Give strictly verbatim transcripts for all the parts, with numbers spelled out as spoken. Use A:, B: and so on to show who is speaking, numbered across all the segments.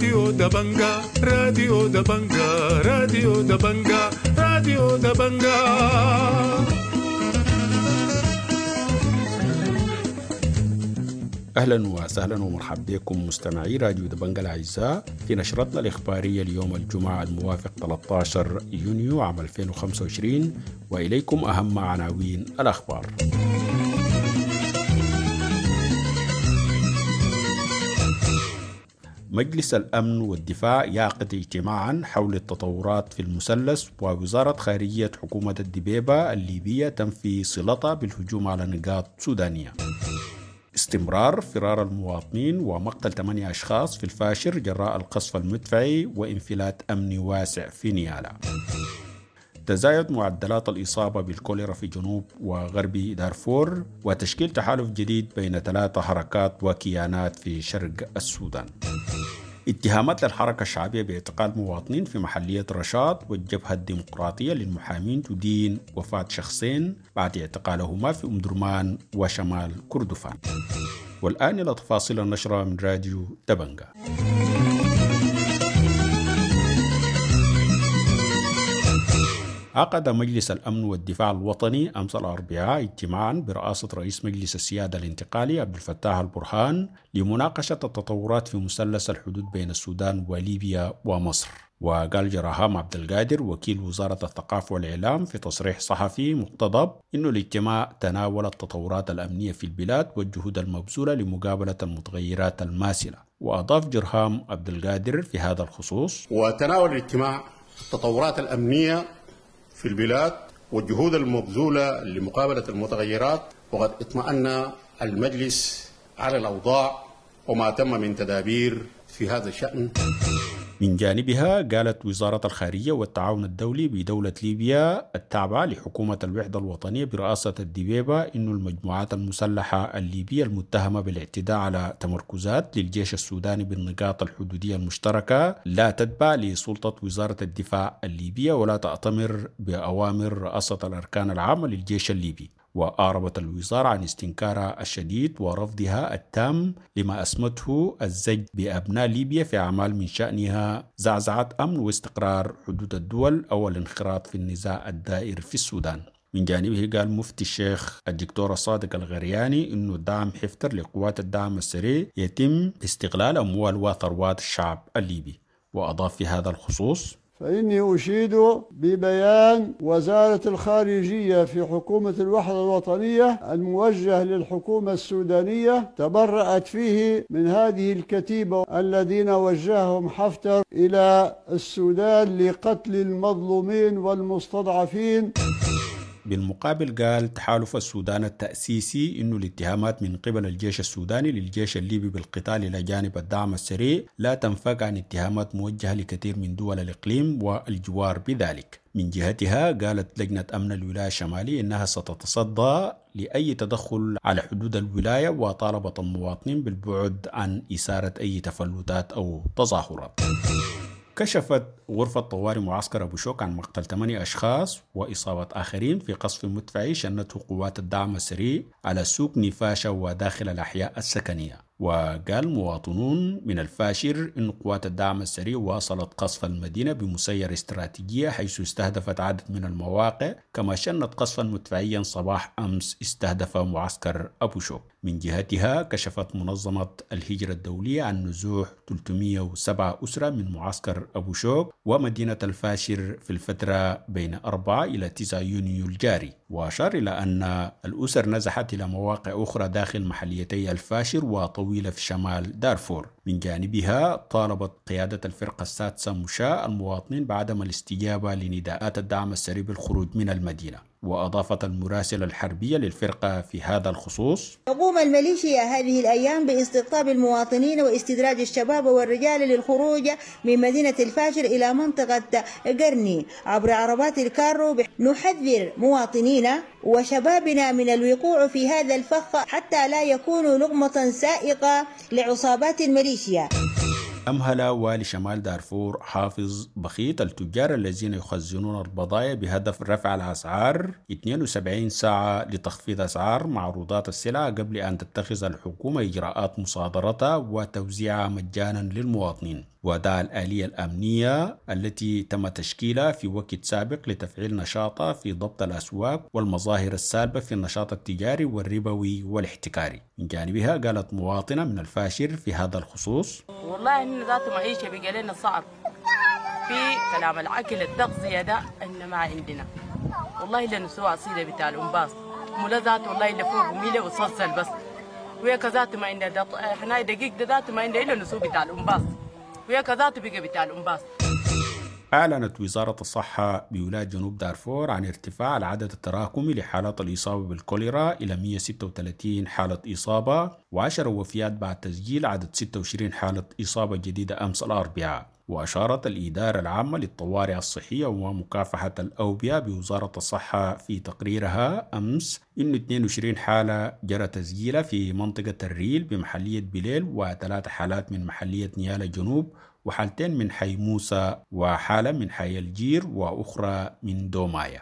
A: راديو دبنجا راديو دبنجا راديو دبنجا راديو دبنجا.
B: أهلا وسهلا ومرحبا بكم مستمعي راديو دبنجا الأعزاء في نشرتنا الإخبارية اليوم الجمعة الموافق ثلاثة عشر يونيو عام ألفين وخمسة وعشرين، وإليكم أهم عناوين الأخبار. مجلس الأمن والدفاع يعقد اجتماعا حول التطورات في المثلث، ووزارة خارجية حكومة الدبيبة الليبية تنفي صلتها بالهجوم على نقاط سودانية. استمرار فرار المواطنين ومقتل ثمانية أشخاص في الفاشر جراء القصف المدفعي وانفلات أمني واسع في نيالا. تزايد معدلات الإصابة بالكوليرا في جنوب وغرب دارفور، وتشكيل تحالف جديد بين ثلاث حركات وكيانات في شرق السودان. اتهامات للحركة الشعبية باعتقال مواطنين في محلية رشاد والجبهة الديمقراطية للمحامين تدين وفاة شخصين بعد اعتقالهما في أم درمان وشمال كردفان. والآن إلى تفاصيل النشرة من راديو دبنجا. عقد مجلس الأمن والدفاع الوطني أمس الأربعاء اجتماعا برئاسة رئيس مجلس السيادة الانتقالي عبد الفتاح البرهان لمناقشة التطورات في مثلث الحدود بين السودان وليبيا ومصر. وقال جراهام عبد القادر وكيل وزارة الثقافة والإعلام في تصريح صحفي مقتضب إنه الاجتماع تناول التطورات الأمنية في البلاد والجهود المبذولة لمقابلة المتغيرات الماثلة. وأضاف جراهام عبد القادر في هذا الخصوص:
C: وتناول الاجتماع التطورات الأمنية في البلاد والجهود المبذولة لمقابلة المتغيرات، وقد اطمأن المجلس على الأوضاع وما تم من تدابير في هذا الشأن.
B: من جانبها قالت وزارة الخارجية والتعاون الدولي بدولة ليبيا التابعة لحكومة الوحدة الوطنية برئاسة الدبيبة إنه المجموعات المسلحة الليبية المتهمة بالاعتداء على تمركزات للجيش السوداني بالنقاط الحدودية المشتركة لا تتبع لسلطة وزارة الدفاع الليبية ولا تأتمر بأوامر رئاسة الأركان العامة للجيش الليبي. وأعربت الوزارة عن استنكارها الشديد ورفضها التام لما أسمته الزج بأبناء ليبيا في أعمال من شأنها زعزعة أمن واستقرار حدود الدول أو الانخراط في النزاع الدائر في السودان. من جانبه قال مفتي الشيخ الدكتور الصادق الغرياني إنه دعم حفتر لقوات الدعم السريع يتم استغلال أموال وثروات الشعب الليبي. وأضاف في هذا الخصوص:
D: فإني أشيد ببيان وزارة الخارجية في حكومة الوحدة الوطنية الموجه للحكومة السودانية تبرأت فيه من هذه الكتيبة الذين وجههم حفتر إلى السودان لقتل المظلومين والمستضعفين.
B: بالمقابل قال تحالف السودان التأسيسي إنه الاتهامات من قبل الجيش السوداني للجيش الليبي بالقتال إلى جانب الدعم السريع لا تنفك عن اتهامات موجهة لكثير من دول الإقليم والجوار بذلك. من جهتها قالت لجنة أمن الولاية الشمالية إنها ستتصدى لأي تدخل على حدود الولاية، وطالبت المواطنين بالبعد عن إثارة أي تفلتات أو تظاهرات. كشفت غرفة طوارئ معسكر أبو شوك عن مقتل ثمانية أشخاص وإصابة آخرين في قصف مدفعي شنته قوات الدعم السريع على سوق نفاشة وداخل الأحياء السكنية. وقال مواطنون من الفاشر إن قوات الدعم السريع واصلت قصف المدينة بمسير استراتيجية حيث استهدفت عدد من المواقع، كما شنت قصفا مدفعيا صباح أمس استهدف معسكر أبو شوك. من جهتها كشفت منظمة الهجرة الدولية عن نزوح ثلاثمئة وسبعة أسرة من معسكر أبو شوك ومدينة الفاشر في الفترة بين أربعة إلى تسعة يونيو الجاري. وأشار إلى أن الأسر نزحت إلى مواقع أخرى داخل محليتي الفاشر وطويلة في شمال دارفور. من جانبها طالبت قيادة الفرقة السادسة مشاة المواطنين بعدم الاستجابة لنداءات الدعم السريع بالخروج من المدينة. وأضافت المراسلة الحربية للفرقة في هذا الخصوص:
E: تقوم الميليشيا هذه الأيام باستقطاب المواطنين واستدراج الشباب والرجال للخروج من مدينة الفاشر إلى منطقة قرني عبر عربات الكارو. نحذر مواطنينا وشبابنا من الوقوع في هذا الفخ حتى لا يكونوا لقمة سائقة لعصابات الميليشيا.
B: أمهل والي شمال دارفور حافظ بخيت التجار الذين يخزنون البضائع بهدف رفع الأسعار اثنين وسبعين ساعة لتخفيض أسعار معروضات السلع قبل أن تتخذ الحكومة إجراءات مصادرتها وتوزيعها مجانا للمواطنين. ودعا الآلية الأمنية التي تم تشكيلها في وقت سابق لتفعيل نشاطها في ضبط الأسواق والمظاهر السالبة في النشاط التجاري والربوي والاحتكاري. من جانبها قالت مواطنة من الفاشر في هذا الخصوص:
F: والله إن ذات معيشة بقى لنا صعب في كلام العقل التغذية ده إن ما عندنا، والله إلا نسوى عصيدة بتاع الأنباص مولا ذات والله إلا فوق وميلة وصلصل بس، ويا كذات ما عندنا إحنا دقيق ده ذات ما عندنا إلا نسوى بتاع الأنباص، ويا كذات بقى بتاع الأنباص.
B: أعلنت وزارة الصحة بولاية جنوب دارفور عن ارتفاع العدد التراكمي لحالات الإصابة بالكوليرا إلى مئة وستة وثلاثين حالة إصابة وعشر وفيات بعد تسجيل عدد ستة وعشرين حالة إصابة جديدة أمس الأربعاء. وأشارت الإدارة العامة للطوارئ الصحية ومكافحة الأوبئة بوزارة الصحة في تقريرها أمس إنه اثنين وعشرين حالة جرى تسجيلها في منطقة الريل بمحلية بليل، وثلاث حالات من محلية نيالا جنوب، وحالتين من حي موسى، وحالة من حي الجير، وأخرى من دومايا.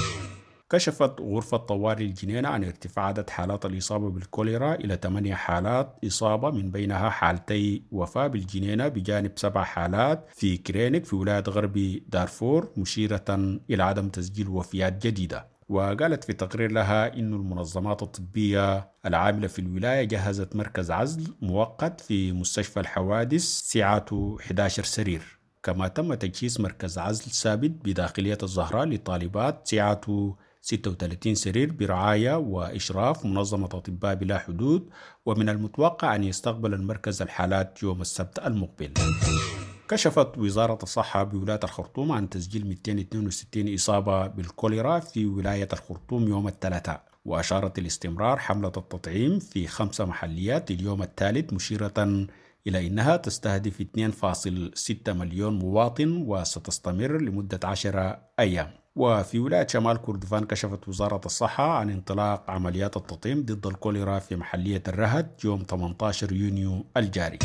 B: كشفت غرفة طوارئ الجنينة عن ارتفاع عدد حالات الإصابة بالكوليرا إلى ثمانية حالات إصابة، من بينها حالتي وفاة بالجنينة بجانب سبع حالات في كرينك في ولاية غربي دارفور، مشيرة إلى عدم تسجيل وفيات جديدة. وقالت في تقرير لها إن المنظمات الطبية العاملة في الولاية جهزت مركز عزل مؤقت في مستشفى الحوادث سعته أحد عشر سرير، كما تم تجهيز مركز عزل ثابت بداخلية الزهراء لطالبات سعته ستة وثلاثين سرير برعاية وإشراف منظمة أطباء بلا حدود، ومن المتوقع أن يستقبل المركز الحالات يوم السبت المقبل. كشفت وزارة الصحة بولاية الخرطوم عن تسجيل مئتين واثنين وستين إصابة بالكوليرا في ولاية الخرطوم يوم الثلاثاء، وأشارت الاستمرار حملة التطعيم في خمس محليات اليوم الثالث، مشيرة إلى أنها تستهدف اثنين فاصلة ستة مليون مواطن وستستمر لمدة عشرة أيام. وفي ولاية شمال كردفان كشفت وزارة الصحة عن انطلاق عمليات التطعيم ضد الكوليرا في محلية الرهد يوم ثمانية عشر يونيو الجاري.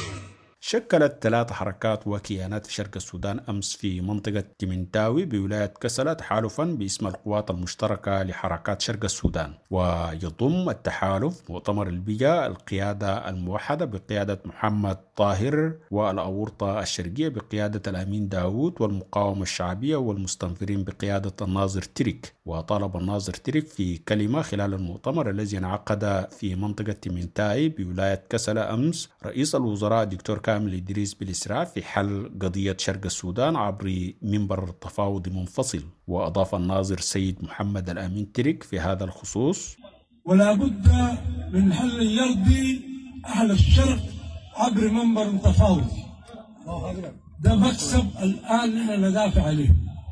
B: شكلت ثلاث حركات وكيانات في شرق السودان أمس في منطقة تيمنتاوي بولاية كسلا تحالفا باسم القوات المشتركة لحركات شرق السودان، ويضم التحالف مؤتمر البيئة، القيادة الموحدة بقيادة محمد طاهر، والأورطة الشرقية بقيادة الأمين داود، والمقاومة الشعبية والمستنفرين بقيادة الناظر تريك. وطالب الناظر تريك في كلمة خلال المؤتمر الذي انعقد في منطقة تيمنتاوي بولاية كسلا أمس رئيس الوزراء دكتور كامل إدريس بالإسراع في حل قضية شرق السودان عبر منبر تفاوض منفصل. وأضاف الناظر سيد محمد الأمين تريك في هذا الخصوص:
G: ولا بد من حل يرضي أهل الشرق عبر منبر تفاوضي. ده مكسب الآن نحن ندافع عليه،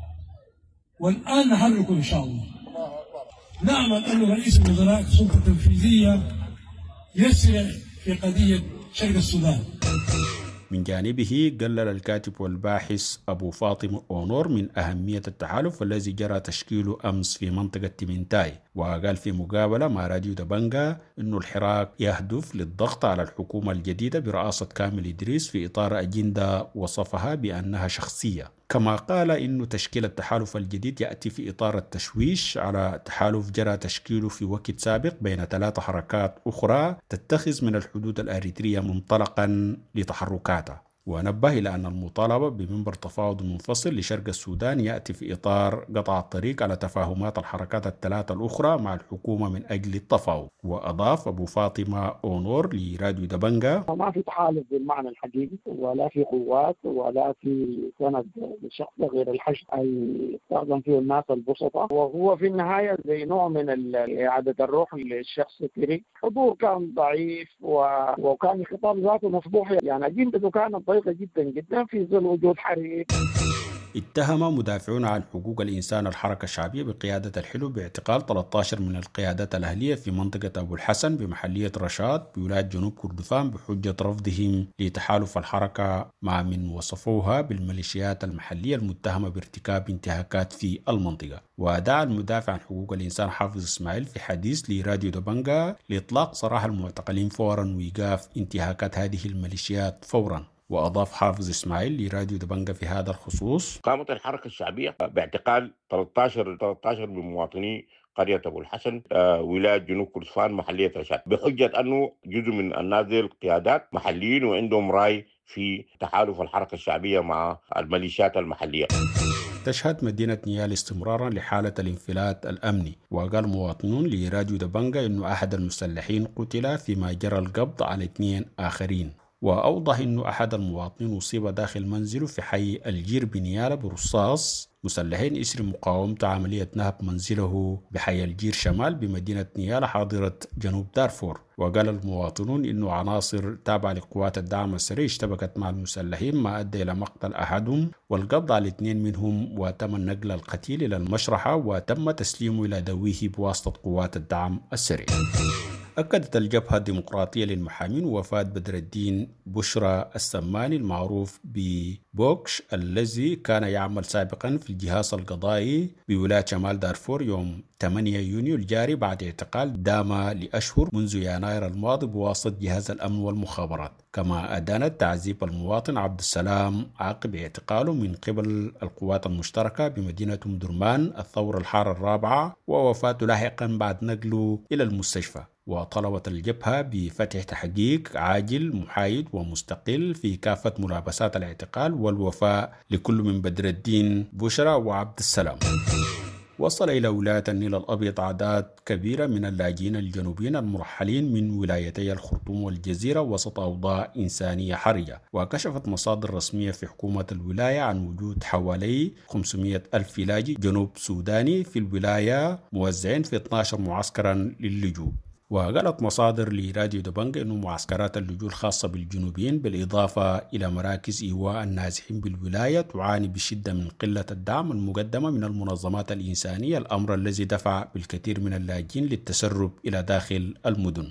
G: والآن نحركه إن شاء الله. نأمل أن رئيس الوزراء السلطة التنفيذية يسرع في قضية شرق السودان.
B: من جانبه قلل الكاتب والباحث أبو فاطمة أونور من أهمية التحالف الذي جرى تشكيله أمس في منطقة تيمنتاي، وقال في مقابلة مع راديو دبنجا أن الحراك يهدف للضغط على الحكومة الجديدة برئاسة كامل إدريس في إطار أجندة وصفها بأنها شخصية. كما قال إن تشكيل التحالف الجديد يأتي في إطار التشويش على تحالف جرى تشكيله في وقت سابق بين ثلاث حركات أخرى تتخذ من الحدود الأريترية منطلقا لتحركاتها. ونبه إلى أن المطالبة بمنبر تفاوض منفصل لشرق السودان يأتي في إطار قطع الطريق على تفاهمات الحركات الثلاثة الأخرى مع الحكومة من أجل التفاوض. وأضاف أبو فاطمة أونور لراديو دبنجا:
H: ما في تحالف بالمعنى الحقيقي، ولا في قوات، ولا في سند لشخص غير الحشد أي يستخدم فيه الناس البسطاء، وهو في النهاية زي نوع من إعادة الروح للشخص الكريم. حضور كان ضعيف وكان خطاب ذاته مفضوح، يعني أجندته كانت ضيقة جدا جدا في ظل وجود حريق.
B: اتهم مدافعون عن حقوق الإنسان الحركة الشعبية بقيادة الحلو باعتقال ثلاثة عشر من القيادات الأهلية في منطقة أبو الحسن بمحلية رشاد بولاية جنوب كردفان بحجة رفضهم لتحالف الحركة مع من وصفوها بالميليشيات المحلية المتهمة بارتكاب انتهاكات في المنطقة. ودعا المدافع عن حقوق الإنسان حافظ إسماعيل في حديث لراديو دبنجا لإطلاق سراح المعتقلين فورا وإيقاف انتهاكات هذه الميليشيات فورا. وأضاف حافظ إسماعيل لراديو دبنجا في هذا الخصوص:
I: قامت الحركة الشعبية باعتقال ثلاثة عشر ثلاثة عشر من مواطني قرية أبو الحسن آه ولاية جنوب كردفان محلية رشاد بحجة أنه جزء من النازل قيادات محليين وعندهم رأي في تحالف الحركة الشعبية مع الميليشيات المحلية.
B: تشهد مدينة نيال استمرارا لحالة الانفلات الأمني، وقال مواطنون لراديو دبنجا أن أحد المسلحين قتل فيما جرى القبض على اثنين آخرين. وأوضح أن أحد المواطنين أصيب داخل منزله في حي الجير بنيال برصاص مسلحين إثر مقاومة عملية نهب منزله بحي الجير شمال بمدينة نيال حاضرة جنوب دارفور. وقال المواطنون أن عناصر تابعة لقوات الدعم السريع اشتبكت مع المسلحين ما أدى إلى مقتل أحدهم والقبض على اثنين منهم، وتم نقل القتيل إلى المشرحة وتم تسليمه إلى دويه بواسطة قوات الدعم السريع. أكدت الجبهة الديمقراطية للمحامين وفاة بدر الدين بشرى السماني المعروف ببوكش الذي كان يعمل سابقا في الجهاز القضائي بولاية شمال دارفور يوم ثمانية يونيو الجاري بعد اعتقال دام لأشهر منذ يناير الماضي بواسطة جهاز الأمن والمخابرات. كما أدانت تعذيب المواطن عبد السلام عقب اعتقاله من قبل القوات المشتركة بمدينة أم درمان الثورة الحارة الرابعة، ووفاته لاحقا بعد نقله إلى المستشفى. وطلبت الجبهة بفتح تحقيق عاجل محايد ومستقل في كافة ملابسات الاعتقال والوفاء لكل من بدر الدين بشرى وعبد السلام. وصل إلى ولاية النيل الأبيض أعداد كبيرة من اللاجئين الجنوبيين المرحلين من ولايتي الخرطوم والجزيرة وسط أوضاع إنسانية حرجة. وكشفت مصادر رسمية في حكومة الولاية عن وجود حوالي خمسمائة ألف لاجئ جنوب سوداني في الولاية موزعين في اثني عشر معسكرا للجوء. وقالت مصادر لراديو دبنجا أن معسكرات اللجوء الخاصة بالجنوبيين بالإضافة إلى مراكز إيواء النازحين بالولاية تعاني بشدة من قلة الدعم المقدمة من المنظمات الإنسانية، الأمر الذي دفع بالكثير من اللاجئين للتسرب إلى داخل المدن.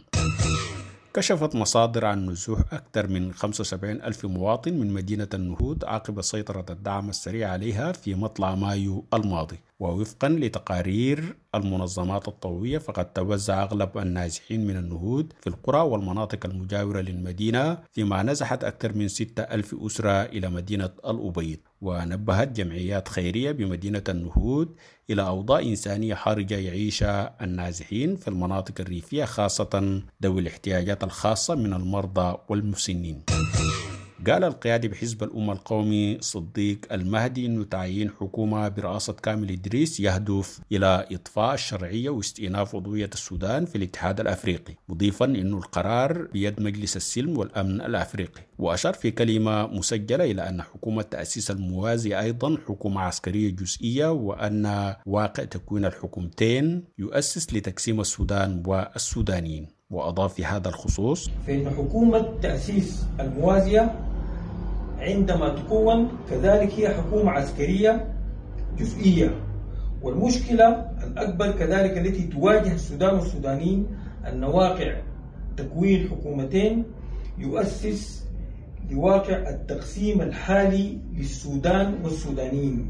B: كشفت مصادر عن نزوح أكثر من خمسة وسبعين ألف مواطن من مدينة النهود عقب سيطرة الدعم السريع عليها في مطلع مايو الماضي. ووفقا لتقارير المنظمات الطوعية فقد توزع أغلب النازحين من النهود في القرى والمناطق المجاورة للمدينة، فيما نزحت أكثر من ستة ألف أسرة إلى مدينة الأبيض. ونبهت جمعيات خيرية بمدينة النهود إلى أوضاع إنسانية حرجة يعيشها النازحين في المناطق الريفية خاصة ذوي الاحتياجات الخاصة من المرضى والمسنين. قال القيادي بحزب الأمة القومي صديق المهدي أنه تعيين حكومة برئاسة كامل إدريس يهدف إلى إطفاء الشرعية واستئناف عضوية السودان في الاتحاد الأفريقي، مضيفا أنه القرار بيد مجلس السلم والأمن الأفريقي. وأشار في كلمة مسجلة إلى أن حكومة تأسيس الموازي أيضا حكومة عسكرية جزئية، وأن واقع تكوين الحكومتين يؤسس لتقسيم السودان والسودانيين. وأضاف في هذا الخصوص
J: فإن حكومة تأسيس الموازية عندما تكون كذلك هي حكومة عسكرية جزئية، والمشكلة الأكبر كذلك التي تواجه السودان والسودانيين أن واقع تكوين حكومتين يؤسس لواقع التقسيم الحالي للسودان والسودانيين.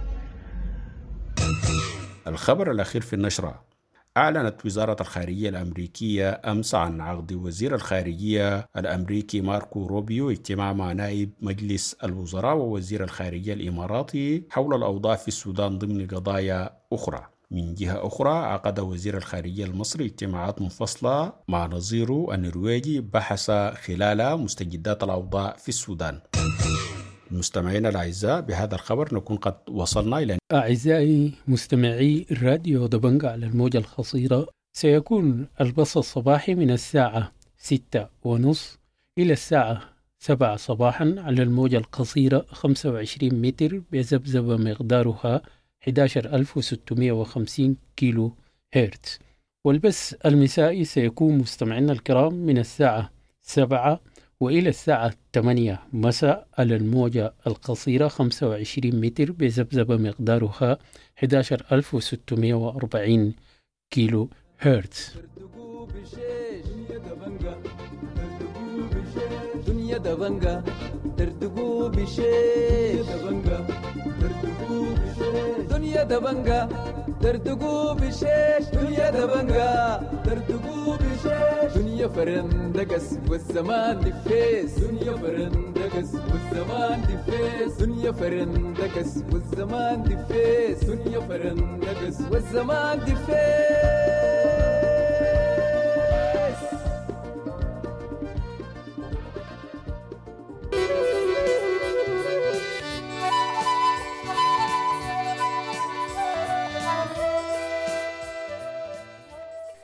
B: الخبر الأخير في النشرة: أعلنت وزارة الخارجية الأمريكية أمس عن عقد وزير الخارجية الأمريكي ماركو روبيو اجتماع مع نائب مجلس الوزراء ووزير الخارجية الإماراتي حول الأوضاع في السودان ضمن قضايا أخرى. من جهة أخرى عقد وزير الخارجية المصري اجتماعات منفصلة مع نظيره النرويجي بحث خلالها مستجدات الأوضاع في السودان. المستمعين الأعزاء، بهذا الخبر نكون قد وصلنا إلى
K: أعزائي مستمعي الراديو دبنجا على الموجة القصيرة. سيكون البث الصباحي من الساعة ستة ونصف إلى الساعة سبعة صباحا على الموجة القصيرة خمسة وعشرين متر بذبذبة مقدارها أحد عشر ألف وستمائة وخمسين كيلو هرتز. والبث المسائي سيكون مستمعينا الكرام من الساعة سبعة وإلى الساعة ثمانية مساء على الموجة القصيرة خمسة وعشرين متر بذبذبة مقدارها أحد عشر ألف وستمائة وأربعين كيلو هرتز. دنيا دبنجا تردقوا بشيش دنيا دبنجا تردقوا بشيش دنيا دبنجا تردقوا بشيش دنيا فرندقس والزمان دفيس دنيا فرندقس والزمان دفيس دنيا فرندقس والزمان دفيس دنيا فرندقس والزمان دفيس.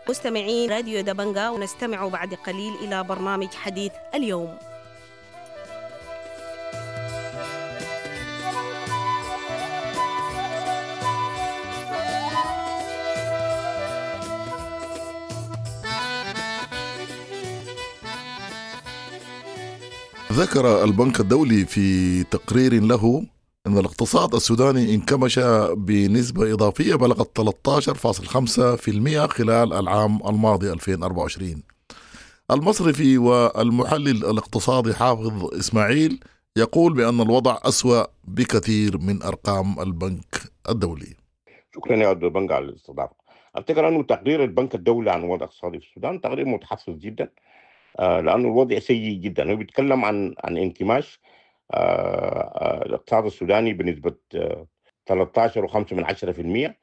L: مستمعين راديو دبنجا، ونستمع بعد قليل إلى برنامج حديث اليوم.
M: ذكر البنك الدولي في تقرير له أن الاقتصاد السوداني انكمش بنسبة إضافية بلغت ثلاثة عشر فاصلة خمسة بالمئة خلال العام الماضي ألفين وأربعة وعشرين. المصرفي والمحلل الاقتصادي حافظ إسماعيل يقول بأن الوضع أسوأ بكثير من أرقام البنك الدولي.
I: شكرا يا عبد البنك على الاستضافة. أفتكر أنه تقرير البنك الدولي عن الوضع الاقتصادي في السودان تقرير متحفظ جدا، آه لأنه الوضع سيء جدا. هو بيتكلم عن عن انكماش آه آه الاقتصاد السوداني بنسبة آه ثلاثة عشر فاصلة خمسة من عشرة بالمئة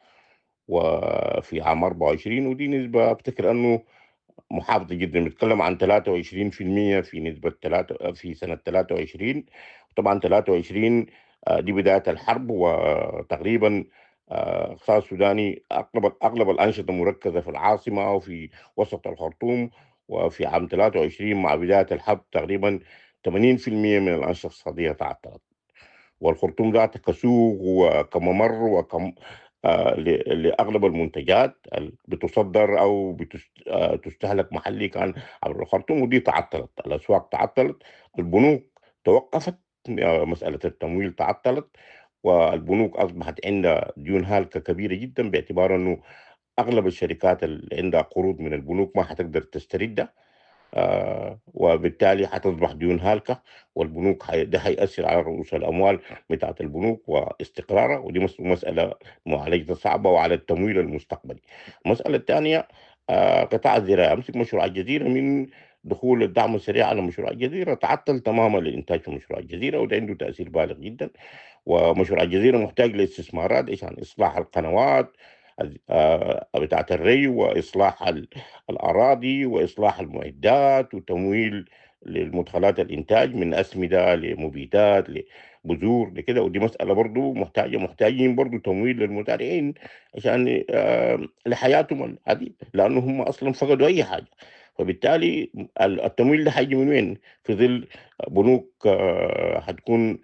I: وفي عام أربعة وعشرين، ودي نسبة أفتكر أنه محافظة جدا. بيتكلم عن ثلاثة وعشرين بالمئة في نسبة ثلاثة في سنة ثلاثة وعشرين. طبعا ثلاثة وعشرين آه دي بداية الحرب، وتقريبا الاقتصاد السوداني أغلب أغلب الأنشطة مركزة في العاصمة وفي وسط الخرطوم. وفي عام ثلاثة وعشرين مع بداية الحرب تقريبا ثمانين بالمئة من الأنشطة الاقتصادية تعطلت، والخرطوم ذات كسوق وكممر وكم آه لأغلب المنتجات بتصدر أو بتستهلك محلي كان عبر الخرطوم، ودي تعطلت. الأسواق تعطلت، البنوك توقفت، مسألة التمويل تعطلت، والبنوك أصبحت عندها ديون هالكة كبيرة جدا، باعتبار أنه أغلب الشركات اللي عندها قروض من البنوك ما حتقدر تستردها، آه وبالتالي حتصبح ديون هالكة، والبنوك حي... ده هيأثر على رؤوس الأموال بتاعت البنوك واستقرارها، ودي مسألة معالجة صعبة، وعلى التمويل المستقبلي. المسألة الثانية آه قطاع الزراعة. أمسك مشروع الجزيرة، من دخول الدعم السريع على مشروع الجزيرة تعطل تماما الإنتاج في مشروع الجزيرة، وده عنده تأثير بالغ جدا. ومشروع الجزيرة محتاج لاستثمارات عشان إصلاح القنوات بتاعة الري، وإصلاح الأراضي، وإصلاح المعدات، وتمويل للمدخلات الإنتاج من أسمدة لمبيدات لبذور لكده. ودي مسألة برضو محتاجة محتاجين برضو تمويل للمزارعين عشان لحياتهم العديدة، لأنه هم أصلا فقدوا أي حاجة. فبالتالي التمويل ده حيجي من وين؟ في ظل بنوك هتكون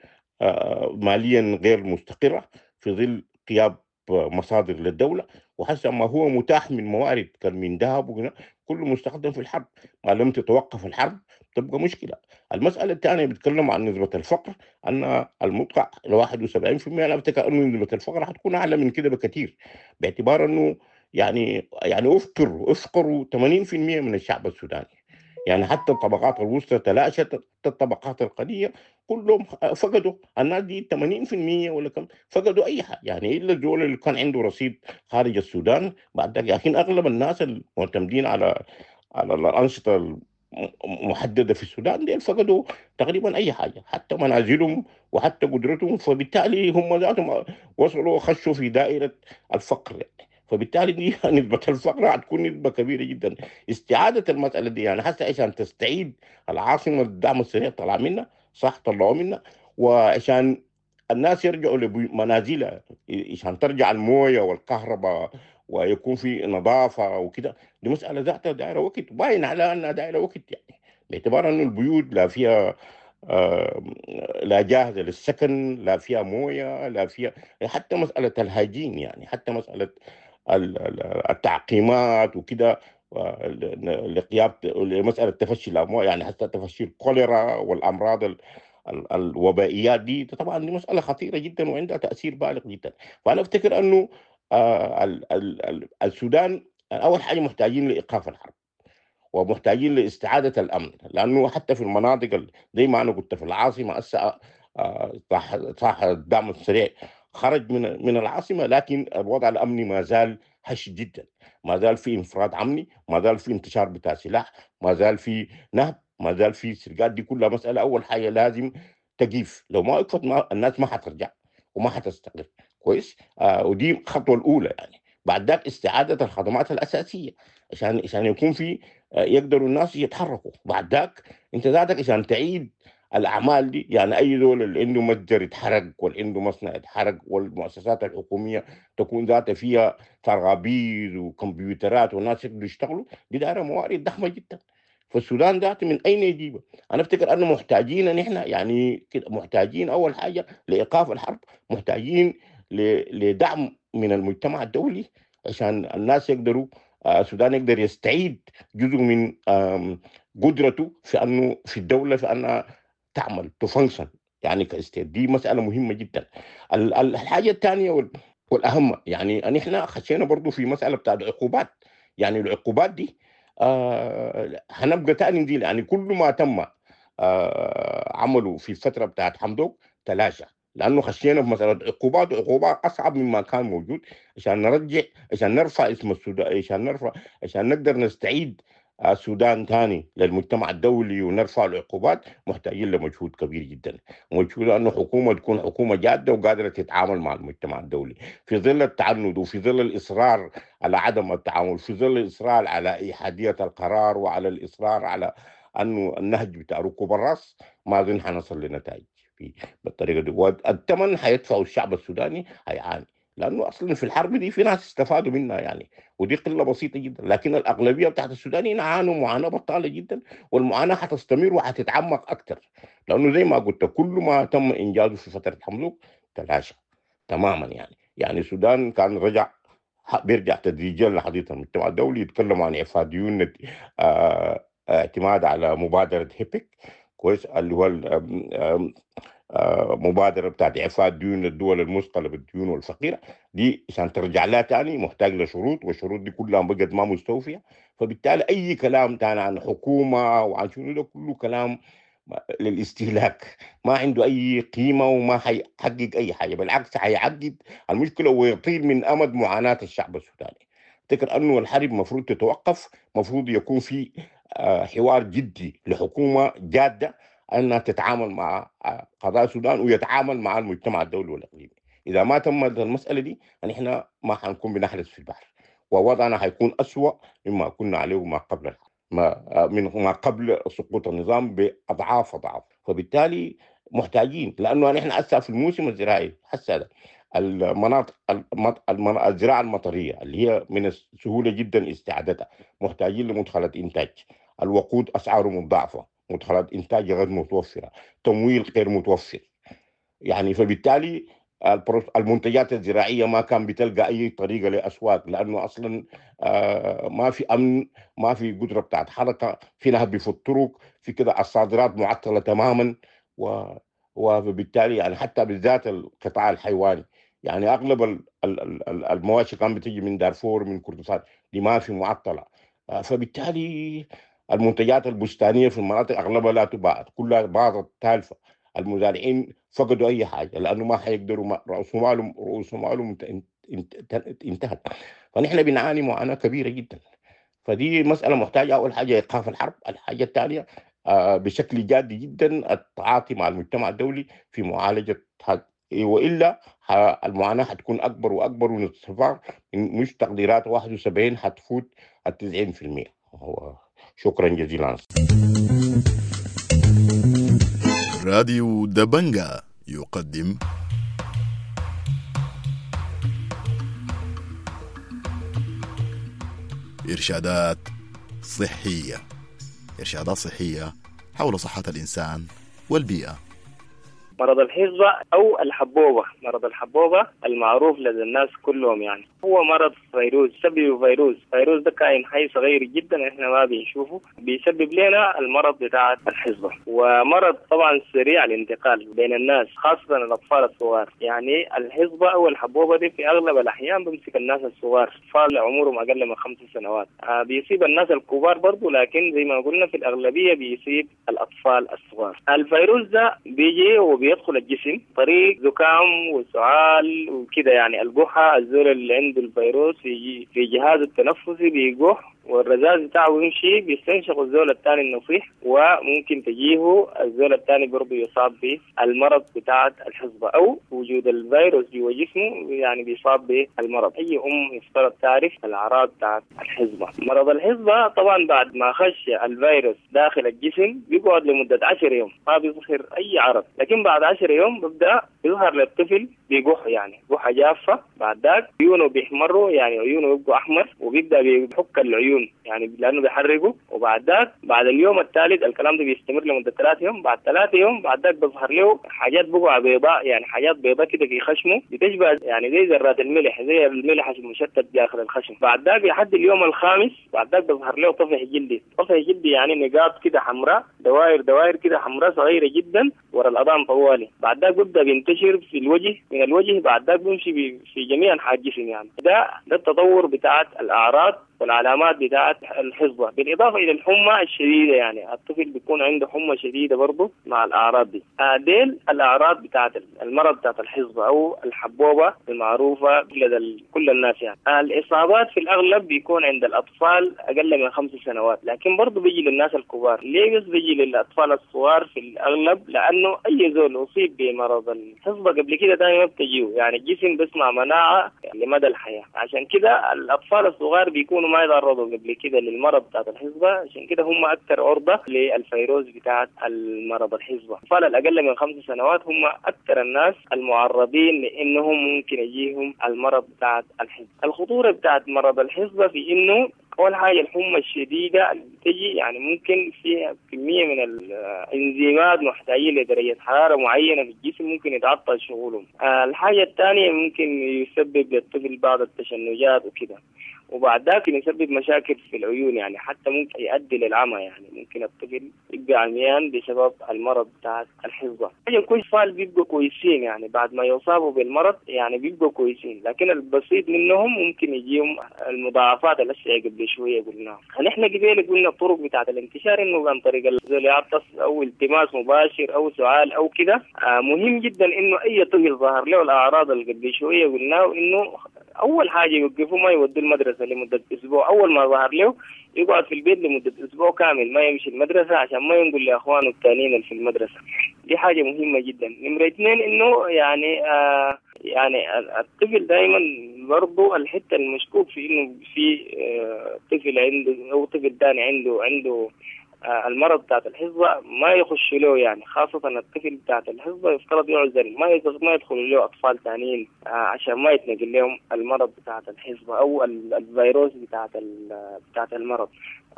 I: ماليا غير مستقرة، في ظل غياب مصادر للدولة، وحسب ما هو متاح من موارد كان من ذهب وكده كله مستخدم في الحرب. ما لم تتوقف الحرب تبقى مشكلة. المسألة الثانية بيتكلم عن نسبة الفقر، أن المدقع ل واحد وسبعين بالمئة. أنا أفتكر أنه نسبة الفقر حتكون أعلى من كده بكثير، باعتبار أنه يعني يعني أفقر أفقروا ثمانين بالمئة من الشعب السوداني. يعني حتى الطبقات الوسطى تلاشت، الطبقات القليلة كلهم فقدوا. الناس دي ثمانين بالمئة ولا كم فقدوا أي حاجة، يعني إلا الزول اللي كان عنده رصيد خارج السودان بعد ذلك. لكن أغلب الناس المعتمدين على على الأنشطة المحددة في السودان دي فقدوا تقريبا أي حاجة، حتى منازلهم وحتى قدرتهم. فبالتالي هم ذاتهم وصلوا خشوا في دائرة الفقر يعني. فبالتالي دي نسبة الفقر هتكون نسبة كبيرة جدا. استعادة المسألة دي يعني حتى عشان تستعيد العاصمة الدعم السريع طلع منها صح طلعوا منها، وعشان الناس يرجعوا لمنازلها عشان ترجع الموية والكهرباء ويكون في نظافة وكده، دي مسألة ذاتها دائرة وقت، باين على أنها دائرة وقت يعني، باعتبار أن البيوت لا فيها آه لا جاهزة للسكن، لا فيها موية، لا فيها حتى مسألة الهاجين، يعني حتى مسألة التعقيمات وكده لقيام لمسألة تفشي الأمراض، يعني حتى تفشي الكوليرا والأمراض ال ال الوبائيات دي طبعا دي مسألة خطيرة جدا وعندها تأثير بالغ جدا. فأنا أفتكر أنه آه ال ال ال السودان أول حاجة محتاجين لإيقاف الحرب، ومحتاجين لاستعادة الأمن، لأنه حتى في المناطق زي ما أنا قلت في العاصمة أسا صح صح الدعم السريع خرج من من العاصمة، لكن الوضع الأمني ما زال هش جدا، ما زال في انفراد أمني، ما زال في انتشار بتاع سلاح، ما زال في نهب، ما زال في سرقات. دي كلها مسألة أول حاجة لازم تقيف. لو ما وقفت ما الناس ما حترجع وما حتستقر كويس. آه ودي الخطوة الأولى يعني. بعد ذلك استعادة الخدمات الأساسية عشان عشان يكون في آه يقدروا الناس يتحركوا. بعد ذلك أنت ذاتك عشان تعيد الأعمال دي يعني أي دولة اللي عنده متجر يتحرق واللي عنده مصنع يتحرق والمؤسسات الحكومية تكون ذاتها فيها ترابيز وكمبيوترات والناس يقدروا يشتغلوا، دي دايرة موارد ضخمة جدا. فالسودان ذاته من أين يجيبها؟ أنا أفتكر أنه محتاجين نحن يعني كده، محتاجين أول حاجة لإيقاف الحرب، محتاجين لدعم من المجتمع الدولي عشان الناس يقدروا السودان يقدر يستعيد جزء من قدرته في أنه في الدولة في أنها تعمل تفنكشن يعني كاستيت. دي مسألة مهمة جدا. الحاجة الثانية والأهم يعني نحن خشينا برضو في مسألة بتاع العقوبات. يعني العقوبات دي آه هنبقى تاني دي يعني كل ما تم آه عمله في الفترة بتاعت حمدوك تلاشى، لأنه خشينا في مسألة عقوبات وعقوبات أصعب مما كان موجود عشان نرجع عشان نرفع اسم السودان عشان نرفع عشان نقدر نستعيد السودان ثاني للمجتمع الدولي ونرفع العقوبات. محتاجين لمجهود كبير جدا، مجهود أنه حكومة تكون حكومة جادة وقادرة تتعامل مع المجتمع الدولي في ظل التعنت وفي ظل الإصرار على عدم التعامل، في ظل الإصرار على إحادية القرار وعلى الإصرار على أنه النهج بتاع ركوب الراس. ما أظن حنصل لنتائج بالطريقة دي، والثمن حيدفعه الشعب السوداني هيعاني، لأنه أصلا في الحرب دي في ناس استفادوا منها يعني، ودي قلة بسيطة جدا، لكن الأغلبية بتاعت السودانيين عانوا معاناة بطالة جدا، والمعاناة حتستمر وحتتعمق أكثر، لأنه زي ما قلت كل ما تم إنجازه في فترة حملوك تلاشى تماما. يعني يعني السودان كان رجع بيرجع تدريجيا لحديث المجتمع الدولي، يتكلم عن إعفاء ديون، اه اعتماد على مبادرة هيبك كويس اللي هو مبادرة بتاعت إعفاء الديون للدول المثقلة بالديون والفقيرة دي عشان ترجع لها تاني محتاج لشروط، والشروط دي كلها بقت ما مستوفية. فبالتالي أي كلام تاني عن حكومة وعن شنو ده كله كلام للاستهلاك، ما عنده أي قيمة وما حيحقق أي حاجة، بالعكس حيعقد المشكلة ويطيل من أمد معاناة الشعب السوداني. افتكر أنه الحرب مفروض تتوقف، مفروض يكون في حوار جدي لحكومة جادة أنها تتعامل مع قضايا السودان ويتعامل مع المجتمع الدولي والإقليمي. إذا ما تم المسألة دي نحن ما حنكون بنحرس في البحر، ووضعنا حيكون أسوأ مما كنا عليه ما قبل الحرب، ما من ما قبل سقوط النظام بأضعاف أضعاف. فبالتالي محتاجين، لأنه نحن هسه في الموسم الزراعي هسه المناطق الزراعة المطرية اللي هي من السهولة جدا استعادتها، محتاجين لمدخلات إنتاج، الوقود أسعاره مضاعفة، مدخلات إنتاج غير متوفرة، تمويل غير متوفر يعني. فبالتالي المنتجات الزراعية ما كان بتلقى أي طريقة لأسواق، لأنه أصلا ما في أمن، ما في قدرة بتاعت حركة، في نهب في الطرق، في كده الصادرات معطلة تماما. وبالتالي يعني حتى بالذات القطاع الحيواني يعني أغلب المواشي كان بتيجي من دارفور من كردستان دي ما في معطلة. فبالتالي المنتجات البستانية في المناطق أغلبها لا تباع، كلها باظت تالفة. المزارعين فقدوا أي حاجة لأنه ما حيقدروا، رؤوس مالهم رؤوس مالهم انتهت. فنحن بنعاني معاناة كبيرة جدا. فدي مسألة محتاجة أول حاجة إيقاف الحرب، الحاجة الثانية بشكل جاد جدا التعاطي مع المجتمع الدولي في معالجة، وإلا المعاناة حتكون أكبر وأكبر، ونتصفر مش تقديرات واحد وسبعين حتفوت التسعين في المية. شكرا جزيلا.
M: راديو دبنجا يقدم إرشادات صحية، إرشادات صحية حول صحة الإنسان والبيئة.
N: مرض الحصبة أو الحبوبة، مرض الحبوبة المعروف لدى الناس كلهم يعني هو مرض فيروس، سبب فيروس فيروس ده كائن حي صغير جدا احنا ما بنشوفه، بيسبب لنا المرض بتاع الحصبة، ومرض طبعا سريع الانتقال بين الناس خاصة الأطفال الصغار. يعني الحصبة أو الحبوبة دي في أغلب الأحيان بمسك الناس الصغار، أطفال عمرهم أقل من خمس سنوات. آه بيصيب الناس الكبار برضو، لكن زي ما قلنا في الأغلبية بيصيب الأطفال الصغار. الفيروس ده بيجي وبي يدخل الجسم طريق زكام وسعال وكده، يعني القحة الزول اللي عنده الفيروس في في جهازه التنفسي بيقح والرذاذ بتاعه يمشي بيستنشق الزول الثاني النصيح، وممكن تجيه الزول الثاني برضه يصاب بالمرض بتاع الحصبة أو وجود الفيروس جوا جسمه يعني بيصاب بالمرض. أي أم يفترض تعرف الأعراض بتاعت الحصبة. مرض الحصبة طبعا بعد ما خش الفيروس داخل الجسم بيقعد لمدة عشر يوم ما بيظهر أي عرض، لكن بعد عشر يوم ببدأ يظهر للطفل بيقح، يعني قحة جافة. بعد ذاك عيونه بيحمروا، يعني عيونه يبقوا أحمر، وبيبدأ بيحك العيون يعني لأنه بيحرقوا. وبعد ذاك بعد اليوم الثالث الكلام ده بيستمر لمدة ثلاثة يوم. بعد ثلاثة يوم بعد ذاك بيظهر له حاجات بقع بيضاء، يعني حاجات بيضاء كده في خشمه بتشبه يعني زي ذرات الملح، زي الملح المشتت داخل الخشم. بعد ذاك لحد اليوم الخامس بعد ذاك بيظهر له طفح جلدي. طفح جلدي يعني نقاط كده حمراء، دوائر دوائر كده حمراء صغيرة جدا ورا الأذان طوالي. بعد ذاك بيبدأ بينتشر في الوجه، من الوجه بعد ذاك بيمشي في جميع أنحاء الجسم. يعني ده ده التطور بتاعت الأعراض والعلامات بتاعت الحصبة، بالإضافة إلى الحمى الشديدة. يعني الطفل بيكون عنده حمى شديدة برضه مع الأعراض دي. ديل الأعراض بتاعت المرض بتاعت الحصبة أو الحبوبة المعروفة لدى كل الناس. يعني الإصابات في الأغلب بيكون عند الأطفال أقل من خمس سنوات، لكن برضه بيجي للناس الكبار. ليه بس بيجي للأطفال الصغار في الأغلب؟ لأنه أي زول أصيب بمرض الحصبة قبل كده تاني ما بتجيه، يعني الجسم بيسمع مناعة لمدى الحياة. عشان كده الأطفال الصغار بيكونوا ما يتعرضوا قبل كده للمرض بتاعت الحصبة، عشان كده هم أكثر عرضة للفيروس بتاعت المرض الحصبة. الأطفال الأقل من خمس سنوات هم أكثر الناس المعرضين لأنهم ممكن يجيهم المرض بتاعت الحصبة. الخطورة بتاعت مرض الحصبة في إنه أول حاجة الحمى الشديدة اللي بتجي يعني ممكن فيها كمية من الإنزيمات محتاجين لدرجة حرارة معينة في الجسم ممكن يتعطل شغلهم. الحاجة الثانية ممكن يسبب للطفل بعض التشنجات وكده، وبعد ذاك يسبب مشاكل في العيون، يعني حتى ممكن يؤدي للعمى. يعني ممكن الطفل يبقى عميان بسبب المرض بتاع الحصبة. يعني كل أطفال بيبقوا كويسين، يعني بعد ما يصابوا بالمرض يعني بيبقوا كويسين، لكن البسيط منهم ممكن يجيهم المضاعفات الأشياء قبل شوية قلناها. نحن قبل قلنا الطرق بتاعة الانتشار إنه عن طريق الزول يعطس أو التماس مباشر أو سؤال أو كده. آه مهم جدا إنه أي طفل ظهر له الأعراض اللي قبل شوية قلناه إنه أول حاجة يوقفوا ما يودوا المدرسة لمدة أسبوع. أول ما ظهر له يقعد في البيت لمدة أسبوع كامل ما يمشي المدرسة عشان ما ينقل لأخوانه التانيين اللي في المدرسة. دي حاجة مهمة جدا. نمرة اثنين إنه يعني آه يعني الطفل دائما برضو الحتة المشكوك في إنه في آه طفل عنده أو طفل ثاني عنده عنده المرض بتاعت الحصبة ما يخش له، يعني خاصة الطفل بتاعت الحصبة يفترض يعزل ما ما يدخل له أطفال ثانيين عشان ما يتنقل لهم المرض بتاعت الحصبة أو الفيروس بتاعت بتاعت المرض.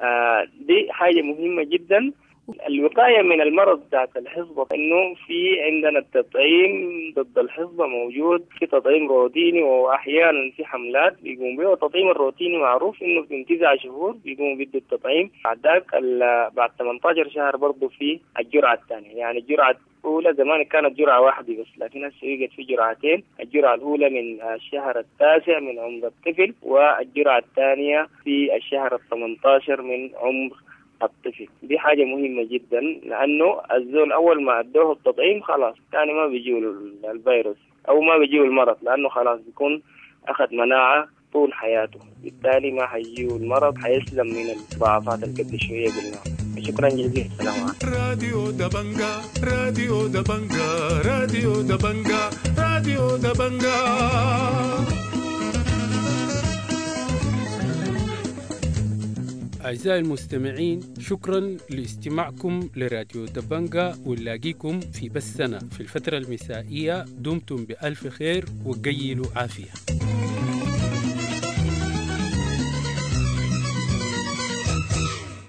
N: دي حاجة مهمة جدا. الوقاية من المرض بتاعت الحصبة إنه في عندنا التطعيم ضد الحصبة موجود، في تطعيم روتيني وأحيانا في حملات بيقوم به. التطعيم الروتيني معروف إنه في تسعة شهور بيقوم بده التطعيم. بعد ذاك بعد ثمانية عشر شهر برضه في الجرعة الثانية. يعني الجرعة الأولى زمان كانت جرعة واحدة بس، لكن هسه بقت في جرعتين. الجرعة الأولى من الشهر التاسع من عمر الطفل، والجرعة الثانية في الشهر الثامن عشر من عمر الطفل. دي حاجة مهمة جدا لأنه الزول أول ما أدوه التطعيم خلاص ثاني ما بيجيه الفيروس أو ما بيجيه المرض، لأنه خلاص بيكون أخذ مناعة طول حياته، بالتالي ما حيجيه المرض، حيسلم من المضاعفات اللي قبل شوية قلناها. شكرا جزيلا. السلام عليكم.
A: راديو دبنجا راديو دبنجا راديو دبنجا راديو دبنجا.
K: أعزائي المستمعين، شكرا لاستماعكم لراديو دبنجا، ونلاقيكم في بثنا في الفترة المسائية. دمتم بألف خير وقيلوا عافية.